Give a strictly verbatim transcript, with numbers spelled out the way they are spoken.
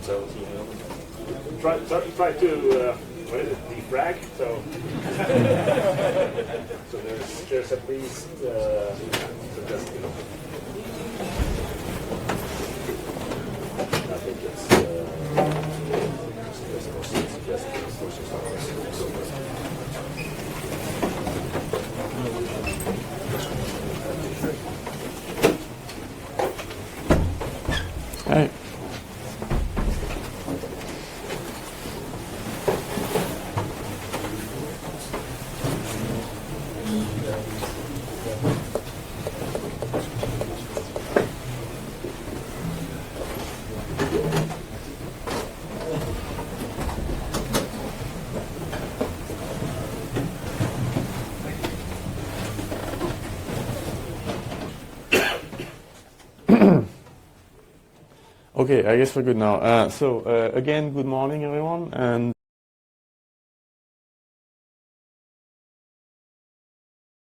So you know, try try, try to uh, what is it? Defrag. So so there's there's at least uh, so just, you know, I think it's uh, just just Hi. Okay, I guess we're good now. Uh, so uh, again, good morning, everyone, and